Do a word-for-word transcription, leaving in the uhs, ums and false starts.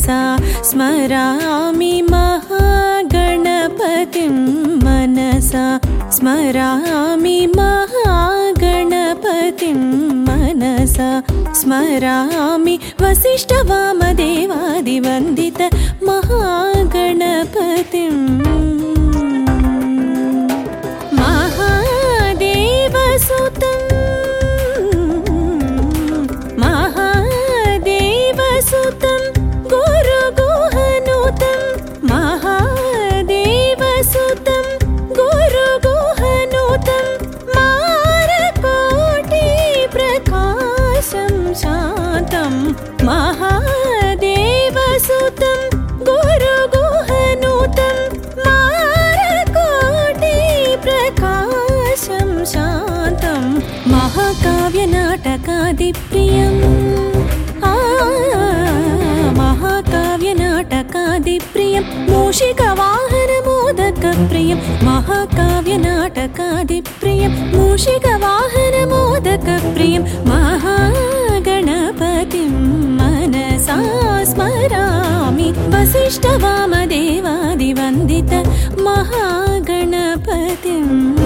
मनसा स्मरामि महागणपतिं मनसा स्मरामि महागणपतिं मनसा स्मरामि वसिष्ठवामदेवादिवन्दित महागणपतिम् महादेवसुतं महादेवसुतं गुरुगुहनुतं महादेवसुतं गुरुगुहनुतं मारकोटिप्रकाशं शान्तं महादेवसुतं गुरुगुहनुतं मारकोटिप्रकाशं शान्तं महाकाव्यनाटकादिप्रियम् महाकाव्यनाटकादिप्रियं मूषिकवाहनमोदकप्रियं महाकाव्यनाटकादिप्रियं मूषिकवाहनमोदकप्रियं महागणपतिं मनसा स्मरामि वसिष्ठवामदेवादिवन्दित महागणपतिम्।